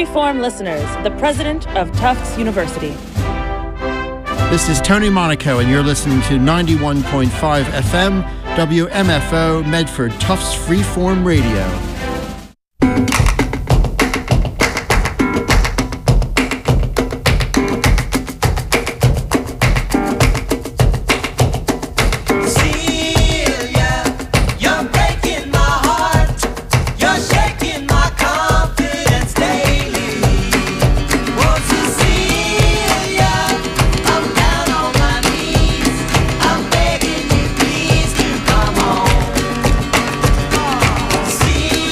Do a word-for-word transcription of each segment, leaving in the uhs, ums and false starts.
Freeform listeners, the president of Tufts University. This is Tony Monaco, and you're listening to ninety-one point five F M, W M F O, Medford, Tufts Freeform Radio. See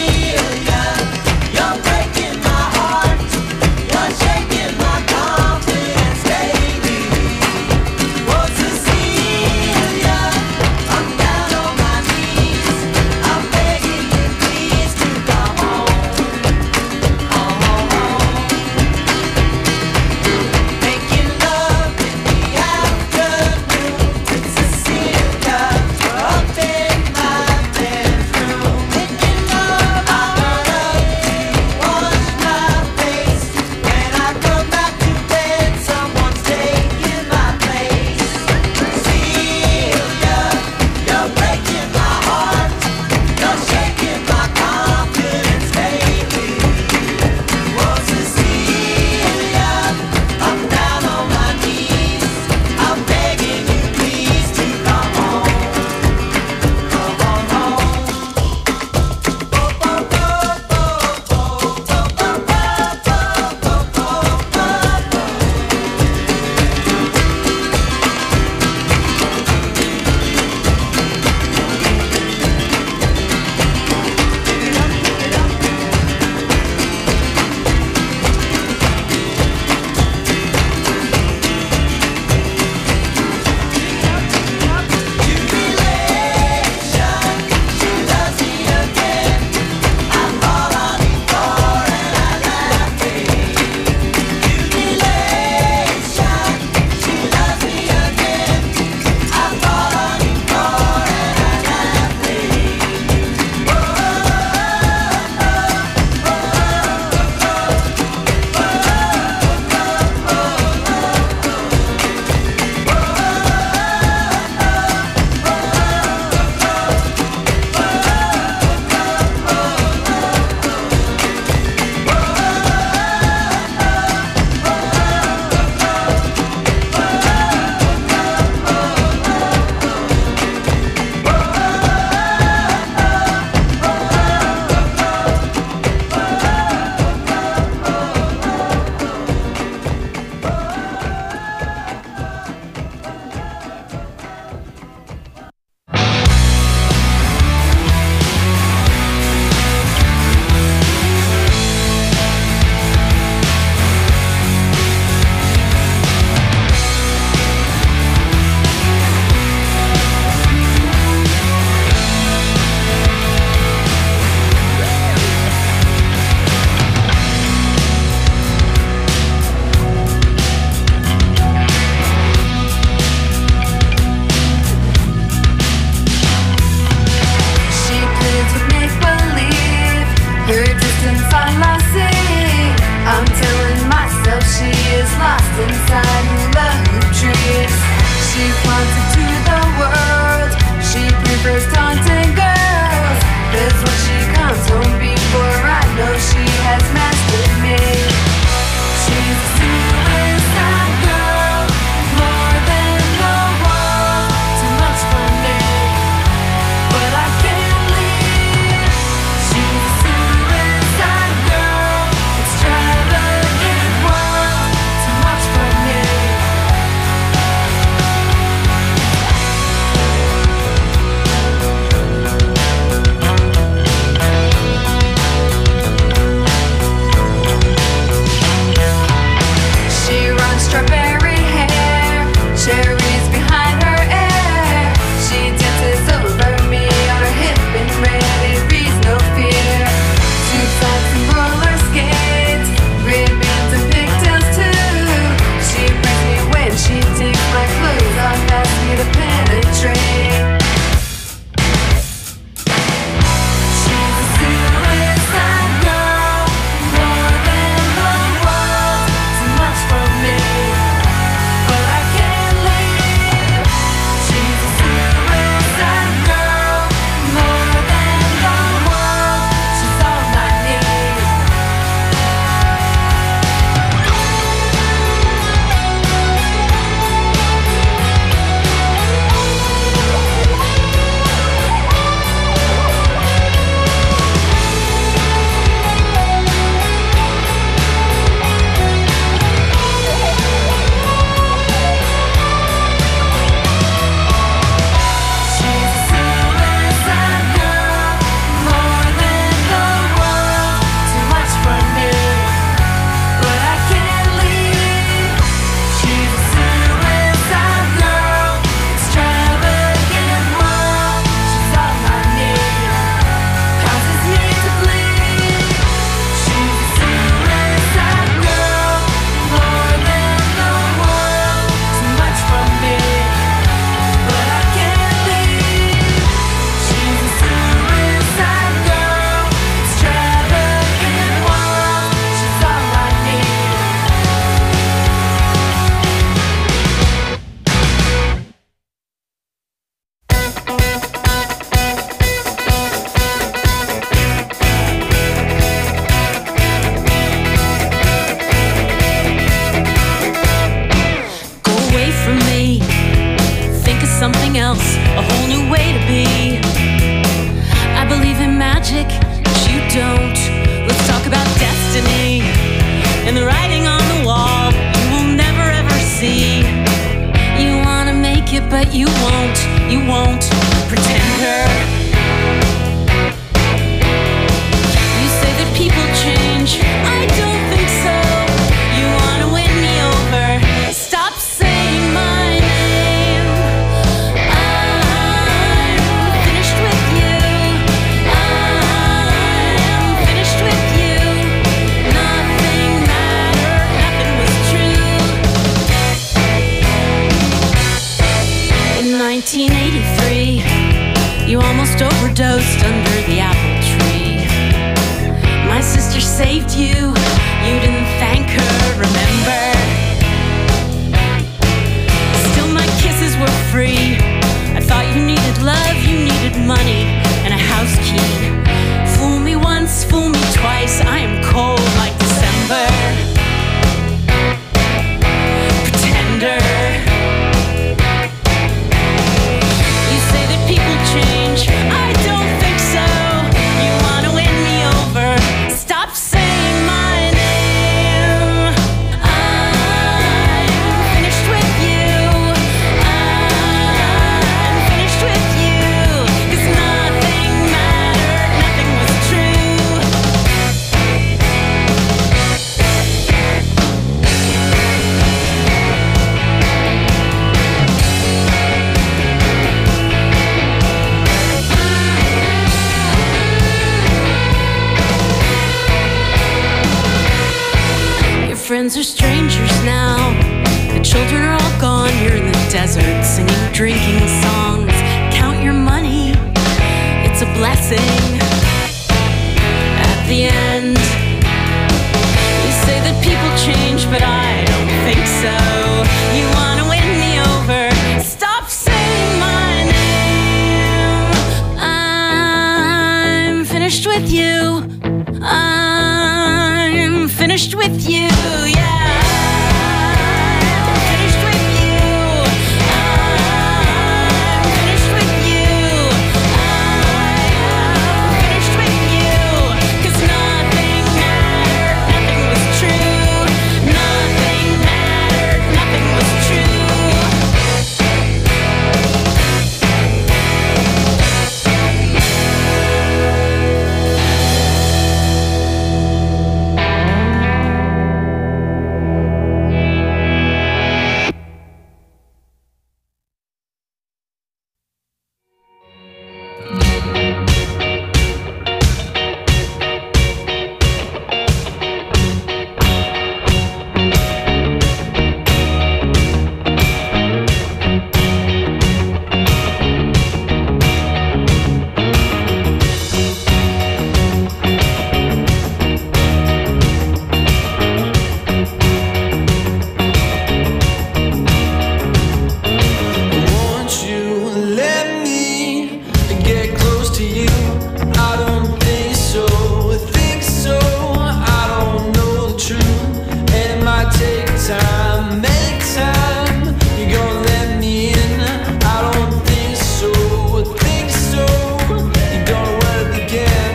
but you won't, you won't, pretender. You say that people change, I don't think so. You wanna win me over, stop saying my name. I'm finished with you, I'm finished with you. Nothing mattered, nothing was true. In nineteen eighty-three, you almost overdosed under the apple tree. My sister saved you, you didn't thank her, remember? Still my kisses were free. I thought you needed love, you needed money, and a house key. Fool me once, fool me twice, I am cold like December. Pretender. You say that people change, I don't think so. You wanna win me over, stop saying my name. I'm finished with you, I'm finished with you. 'Cause nothing mattered, nothing was true. Your friends are strangers now. The children are all gone. You're in the desert singing drinking songs. Count your money, it's a blessing. At the end, you say that people change, but I don't think so. You wanna win me over, stop saying my name. I'm finished with you, I'm finished with you, yeah. I'm finished with you, I'm finished with you, I'm finished with you. 'Cause nothing mattered, nothing was true. Nothing mattered, nothing was true. Won't you let me get close to you? I don't think so, think so. I don't know the truth, and it might take time, make time. You gonna let me in? I don't think so, think so. You don't know where to begin.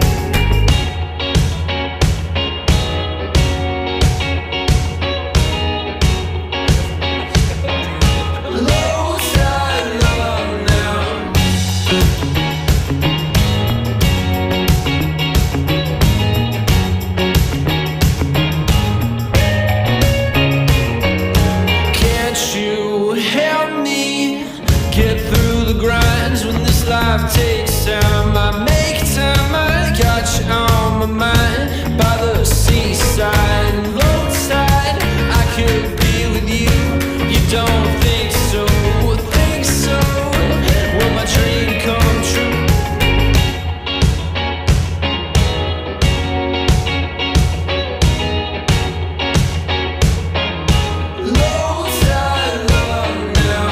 Low tide love now. Can't you help me get through the grinds when this life takes time? I make time, I got you on my mind. By the seaside, low tide, I could be with you. You don't think so, think so. Will my dream come true? Low tide love now.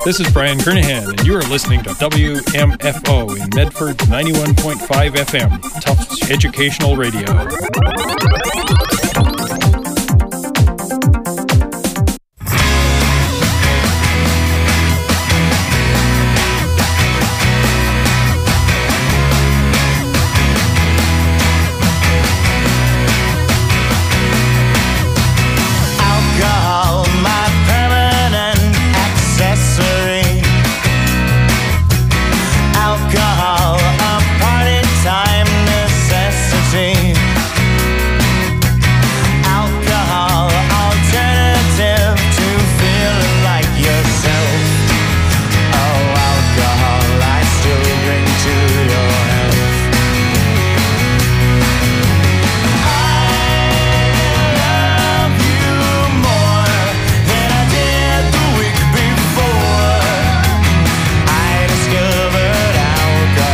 This is Brian Kernahan, and you are listening to W M F O in Medford ninety-one point five F M, Tufts Educational Radio. Discovered alcohol.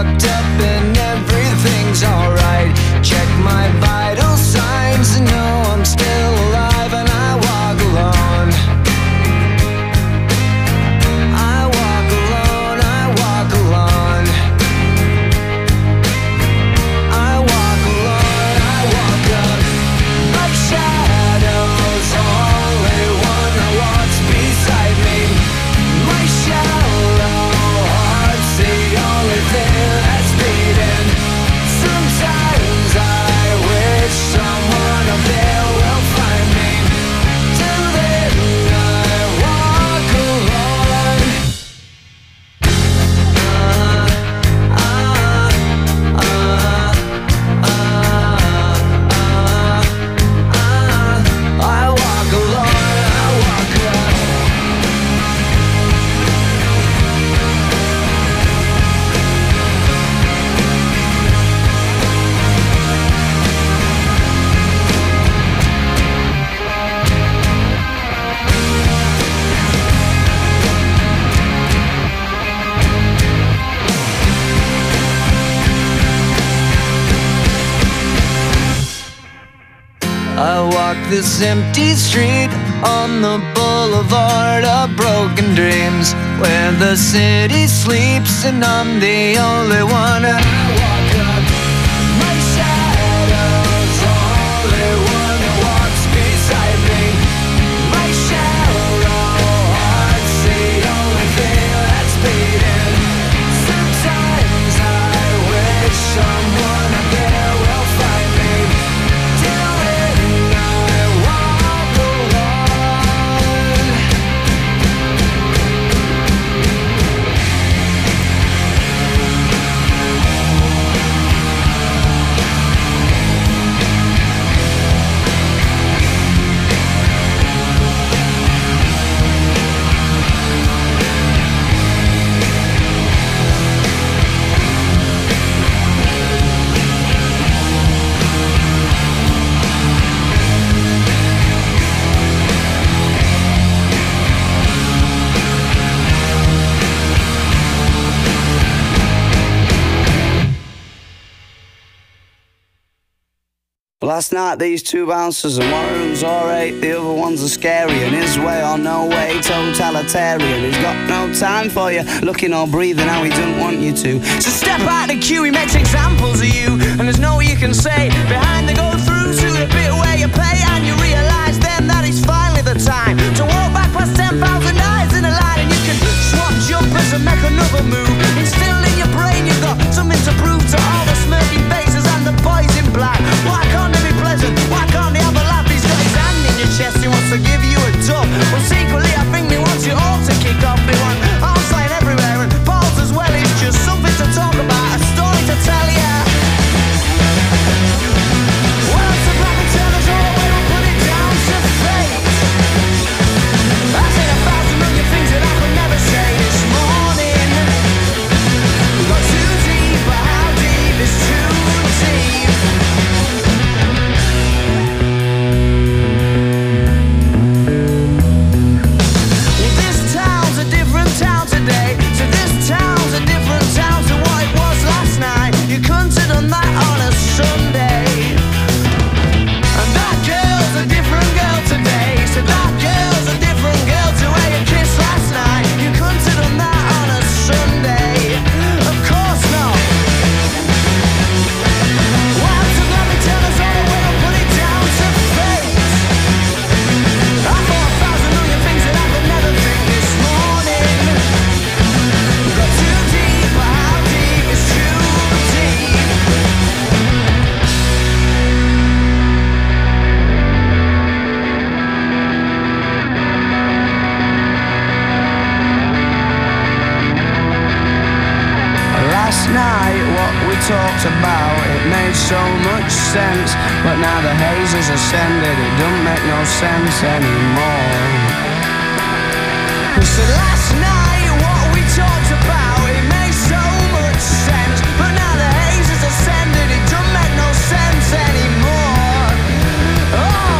fucked up and everything's alright. Check my vital signs and know I'm still alive, and I walk alone. I walk alone, I walk alone. I walk alone, I walk up. My shadow's only one that walks beside me. My shallow heart's the only thing that's beating. Sometimes I wish someone up there will find me. Till then I walk alone. Uh, uh, uh, uh, uh, uh, I walk alone, I walk alone. I walk this empty street on the boulevard of broken dreams, where the city sleeps and I'm the only one. And I walk up. My shadow's only one that walks beside me. My shallow heart's the only thing that's beating. Sometimes I wish someone up there will find me. Till then I walk alone. Last night these two bouncers, and one of them's alright, the other one's a scary, and his way or no way, totalitarian. He's got no time for you, looking or breathing how he doesn't want you to. So step out the queue, he makes examples of you, and there's no you can say behind the go through to the bit where you pay, and you realise then that it's finally the time to walk back past ten thousand eyes in a line, and you can swap jumpers and make another move. Instilled in your brain you've got something to prove to all the smirking faces and the boys in black. Why can't they be pleasant? Why can't they have a laugh? He's got his hand in your chest, he wants to give you a dub. Well, secretly I think they want you all to kick off. They want arms flying everywhere and balls as well. It's just something to talk about, a story to tell ya. Well, it's a black and tell us all, we don't put it down to fate. I said a thousand million things that I could never say this morning. We got too deep, but how deep is too deep? This town's a different town today, so this town's a different town to what it was last night. You couldn't have done that on a Sunday. And that girl's a different girl today, so that girl's a different girl to where you kissed last night. You couldn't have done that on a Sunday. Of course not. Why to let me tell us all, we don't put it down to fate. I thought a thousand million things that I could never think this morning. We got too deep, but how deep is too deep? Last night, what we talked about, it made so much sense. But now the haze has ascended, it don't make no sense anymore. So last night, what we talked about, it made so much sense. But now the haze has ascended, it don't make no sense anymore. Oh!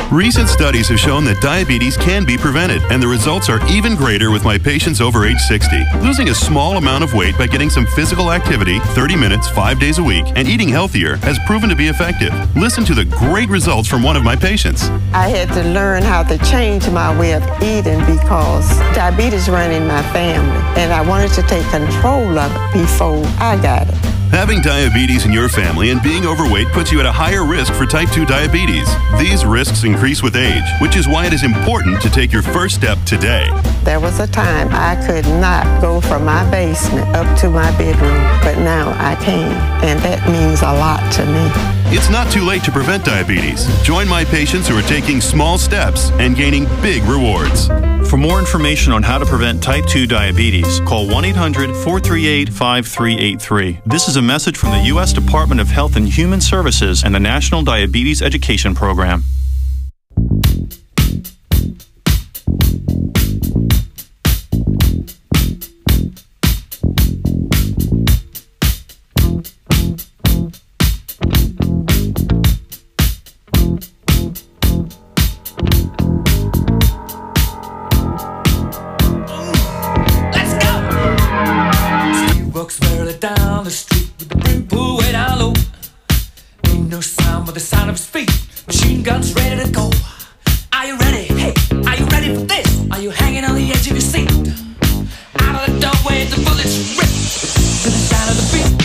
Recent studies have shown that diabetes can be prevented, and the results are even greater with my patients over age sixty. Losing a small amount of weight by getting some physical activity, thirty minutes, five days a week, and eating healthier has proven to be effective. Listen to the great results from one of my patients. I had to learn how to change my way of eating because diabetes ran in my family, and I wanted to take control of it before I got it. Having diabetes in your family and being overweight puts you at a higher risk for type two diabetes. These risks increase with age, which is why it is important to take your first step today. There was a time I could not go from my basement up to my bedroom, but now I can, and that means a lot to me. It's not too late to prevent diabetes. Join my patients who are taking small steps and gaining big rewards. For more information on how to prevent type two diabetes, call one eight hundred, four three eight, five three eight three. This is a message from the U S Department of Health and Human Services and the National Diabetes Education Program. Down the street with the brim pulled way down low. Ain't no sound but the sound of his feet. Machine guns ready to go. Are you ready? Hey, are you ready for this? Are you hanging on the edge of your seat? Out of the doorway, the bullets rip to the sound of the beat.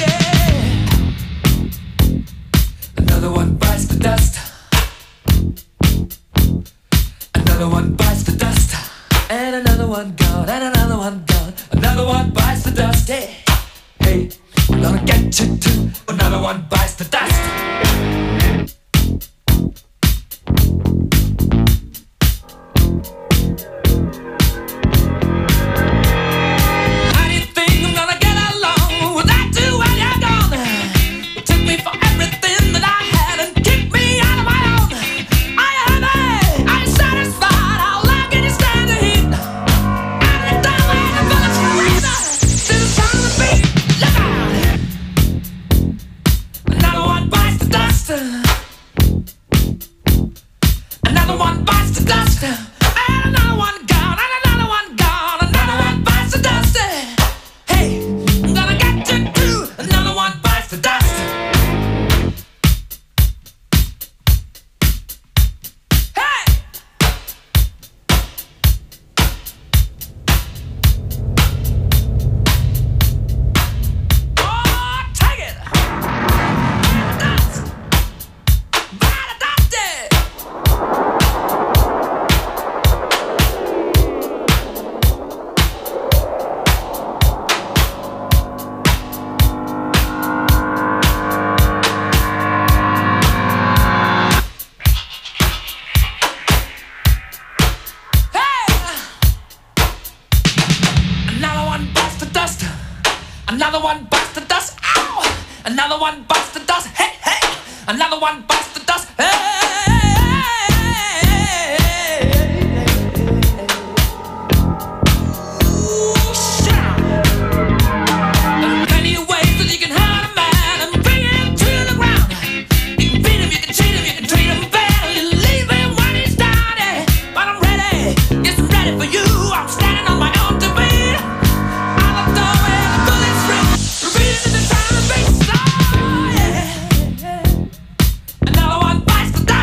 Yeah. Another one bites the dust. Another one bites the dust. And another one gone. And another one gone. Another one bites the dust. Hey. Hey, I'm gonna get you too. Another one bites the dust. How do you think I'm gonna get along without you when you're gone? You took me for everything that I had and kicked me out of my own. Are you happy? Are you satisfied? How long can you stand the heat? Out of the doorway, the bullets rip to the sound of the beat. Another one bites the dust. Another one bites the dust. And another one gone. And another one gone. Another one bites the dust. Hey, I'm gonna get you too. Another one bites the dust. Hey! Oh, take it! Another one bites the dust. Ow! Another one bites the dust. Hey, hey! Another one bites the dust. Hey! Ooh, shout! There are plenty of ways that you can hurt a man and bring him to the ground. You can beat him, you can cheat him, you can treat him bad, you leave him when he's down. Yeah. But I'm ready, yes, I'm ready for you. I'm standing on my own two feet. Another one bites the dust.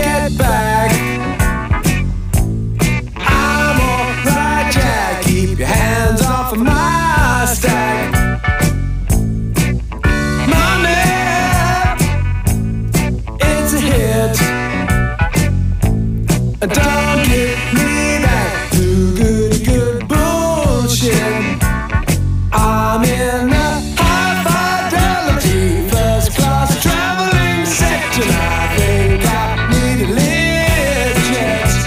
get back. I'm alright, Jack. Keep your hands off of my stack. Money, it's a hit. Don't get me back to good, good bullshit. I'm in a high fidelity, first class traveling section. I think I need a lift jet.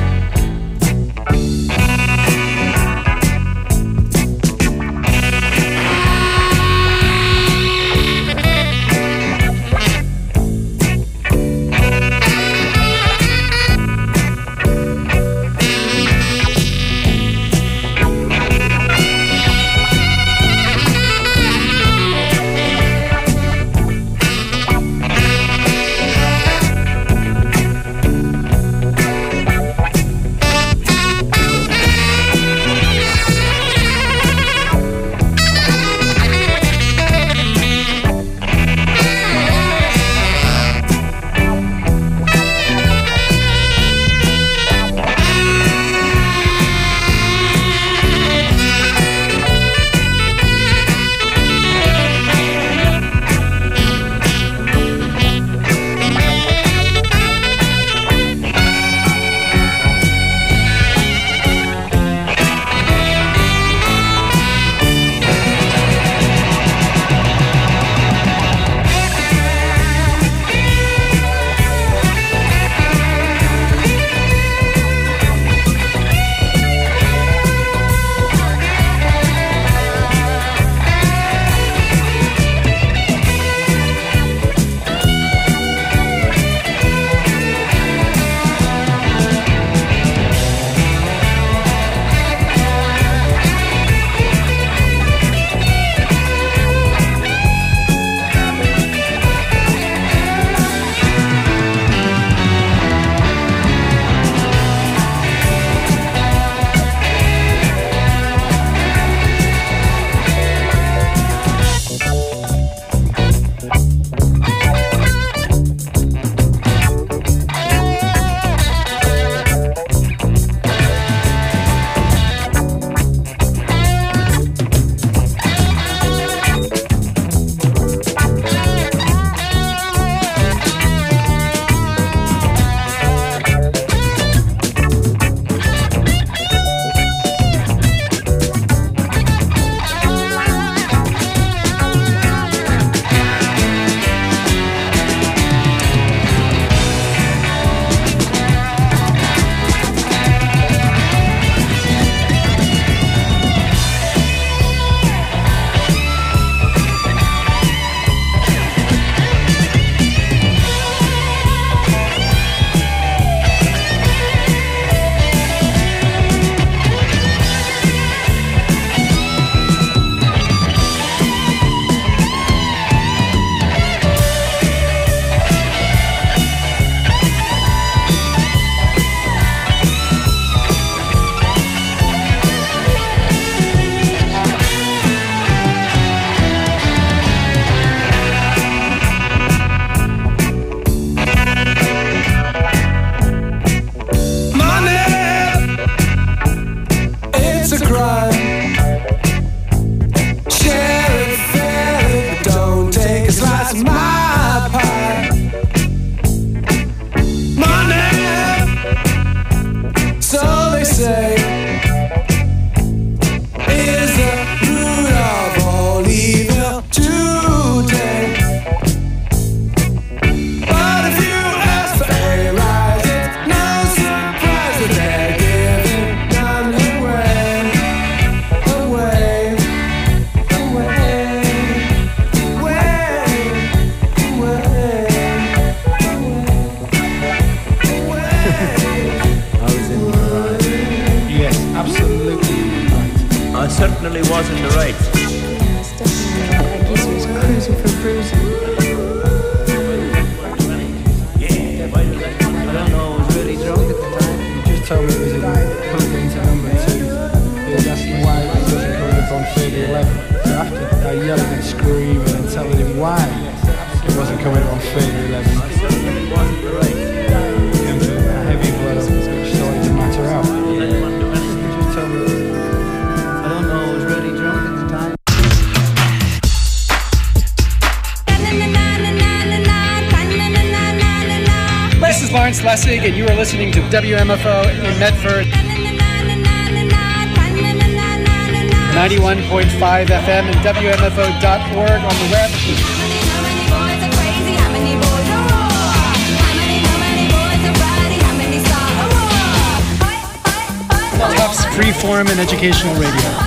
certainly was in the right. Yes, definitely. I guess he was cruising for bruising. Yeah, I don't know, I was really drunk at the time. He just told me it was in plugged into number two. He was asking why it wasn't coming up on thirty eleven. So after I yelling and screaming and telling him why it wasn't coming up on thirty eleven. I certainly wasn't the right. Lessig, and you are listening to W M F O in Medford. ninety-one point five F M and W M F O dot org on the web. Tufts Freeform and Educational Radio.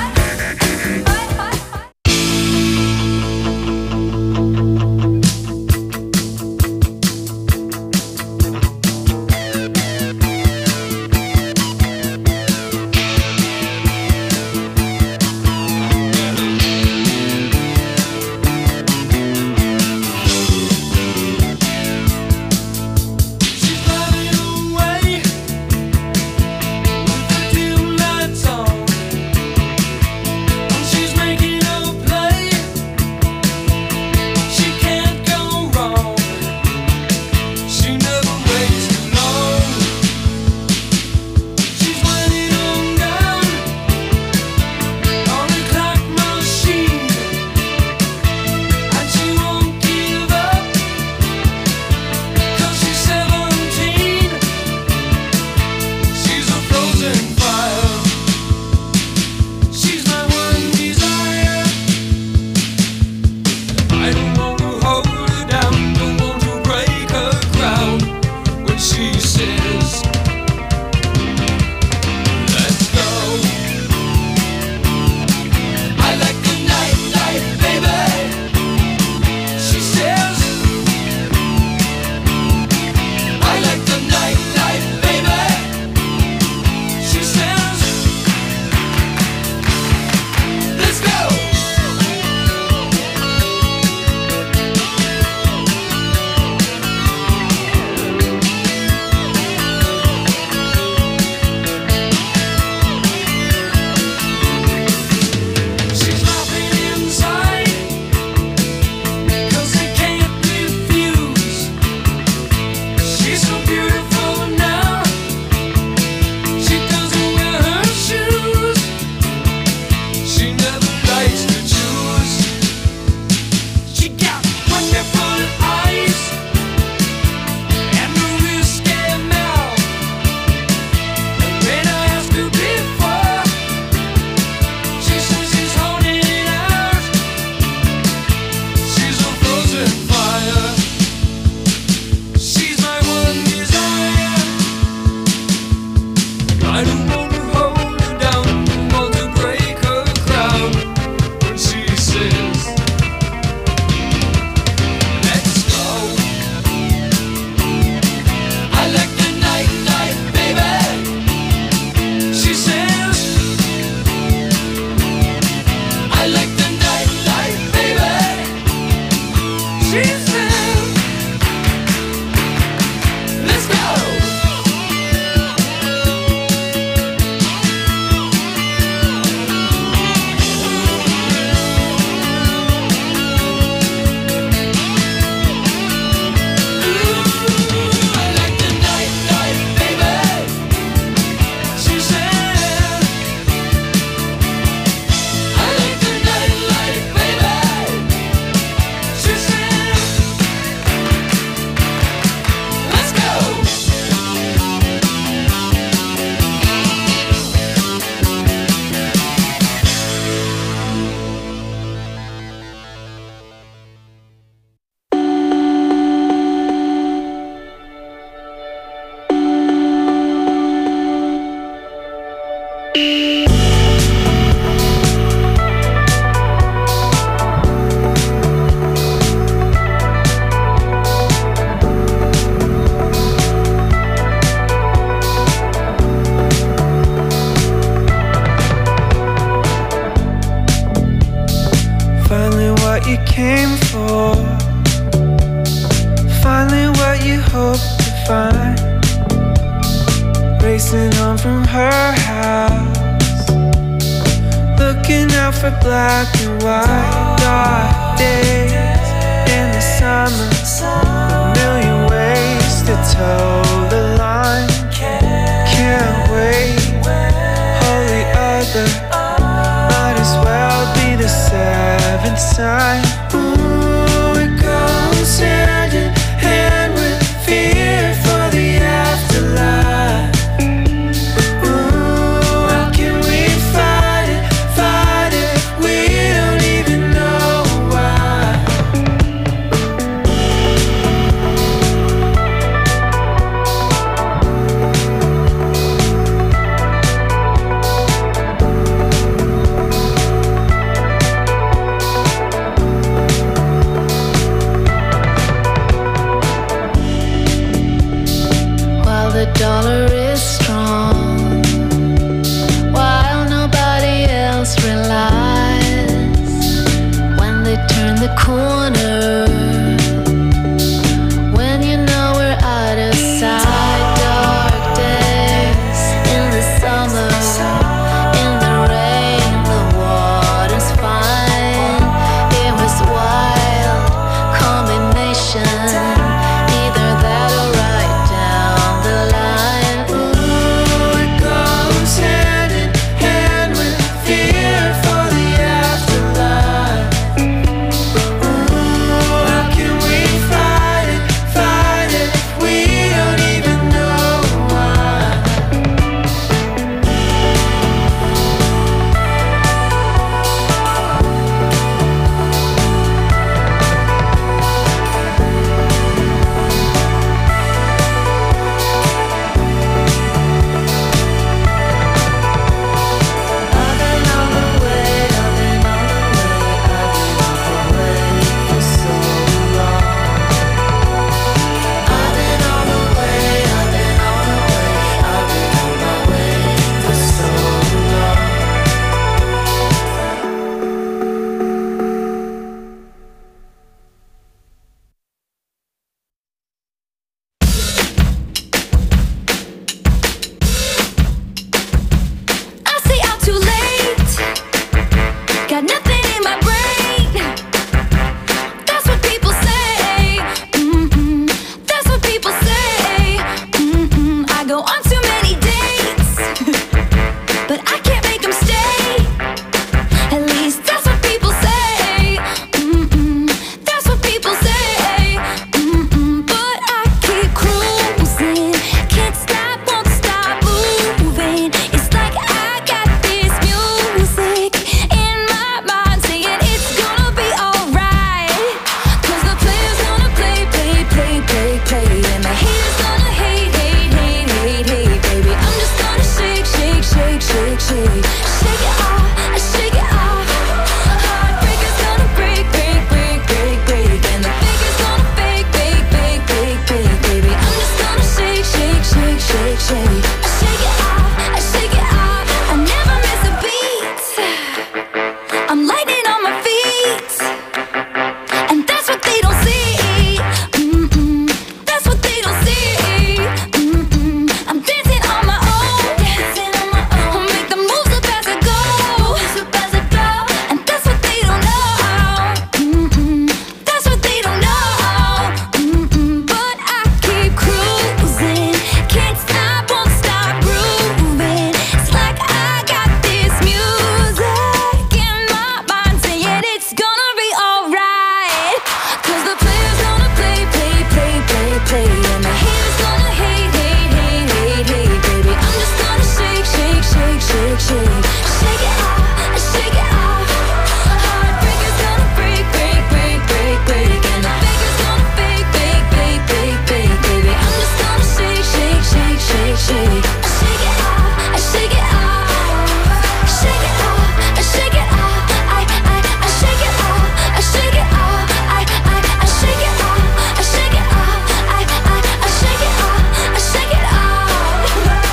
you came for, finally what you hoped to find. Racing home from her house, looking out for black and white. Dark days in the summer, a million ways to toe the line. Can't wait, holy other, might as well be the seventh sign. Ooh, it goes hand in hand with fear for the afterlife. is strong, while nobody else relies. When they turn the corner, when you know we're out of sight, dark days in the summer, in the rain, the water's fine. It was wild combination, either that or right down the line. Ooh, it goes hand in hand with fear for the afterlife. Ooh, how can we fight it, fight it if we don't even know why? I've been on the way, I've been on the way, I've been on the way for so long. I've been on the way, I've been on the way, I've been on my way for so long. I stay out too late, got nothing in my brain. That's what people say. Mm-mm. That's what people say. Mm-mm. I go on too many dates, but I can't make them stay. At least that's what people say. Mm-mm. That's what people say. Mm-mm. But I keep cruising, can't stop, won't stop moving. It's like I got this music in my mind saying it's gonna be alright. 'Cause the player's gonna play, play, play, play, play, and the haters gonna hate, hate, hate, hate, hate, baby. I'm just gonna shake, shake, shake, shake, shake, shake it off, I shake it off. Heartbreaker's gonna break, break, break, break, break, and the faker's gonna fake, fake, fake, fake, fake, baby. I'm just gonna shake, shake, shake, shake, shake, I shake it off, I shake it off. I never miss a beat. I'm lightning on my feet, and that's what they don't see. Mm-mm. That's what they don't see. Mm-mm. I'm dancing on my own, dancing on my own. Make the moves up as I go, moves up as I go. And that's what they don't know. Mm-mm. That's what they don't know. Mm-mm. But I keep cruising, can't stop, won't stop grooving. It's like I got this music in my mind saying it's gonna be alright. 'Cause the player's gonna play, play, play, play, play, and the haters gonna hate, hate, hate, hate, hate, baby. I'm just gonna shake, shake, shake, shake, shake, shake it off, I shake it off. Heartbreaker's gonna break, break, break, break, break, and the faker's gonna fake, fake, fake, fake, fake, baby. I'm just gonna shake, shake, shake, shake, shake, I shake it off, I shake it off, shake it off, I shake it off, I, I, I shake it off, I shake it off, I, I, I shake it off, I shake it off, I, I, I shake it off, I shake it off.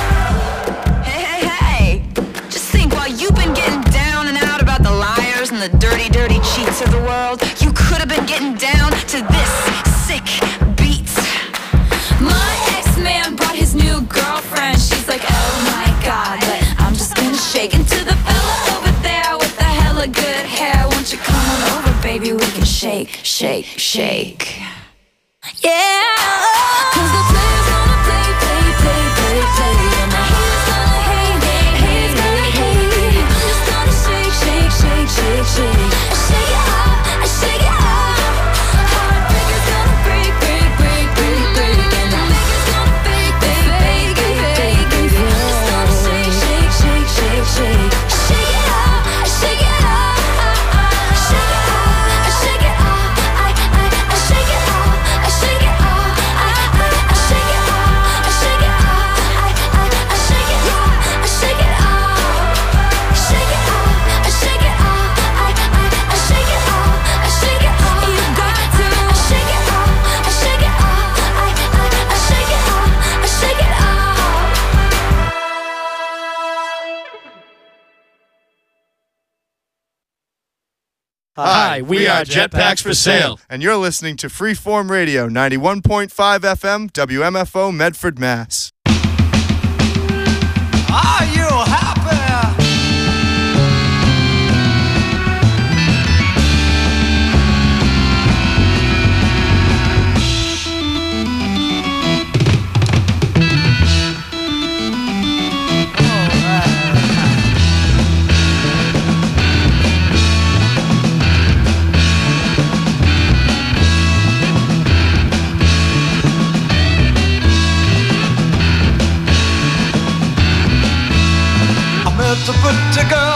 Hey, hey, hey! Just think, while you've been getting down and out about the liars and the dirty, dirty cheats of the world, you could have been getting down to this sick beat. My ex-man brought his new girlfriend. She's like, oh my god, but I'm just gonna shake into the fella over there with the hella good hair. Won't you come on over, baby? We can shake, shake, shake. Yeah. 'Cause the player's gonna play, play, play, play, play, and the haters gonna hate, hate, hate, hate, hate. I'm just gonna shake, shake, shake, shake, shake. I shake it off, I shake it off. Heartbreaker's gonna break, break, break, break, break, and the faker's gonna fake, fake, fake, fake, baby. I'm just gonna shake, shake, shake, shake, shake. I shake it off, I shake it off. I shake it off, I shake it off. I, I, I shake it off, I shake it off. I, I, I shake it off, I shake it off. Hi, we are Jetpacks for Sale. And you're listening to Freeform Radio, ninety-one point five F M, W M F O, Medford, Mass. Are you happy? met a pretty girl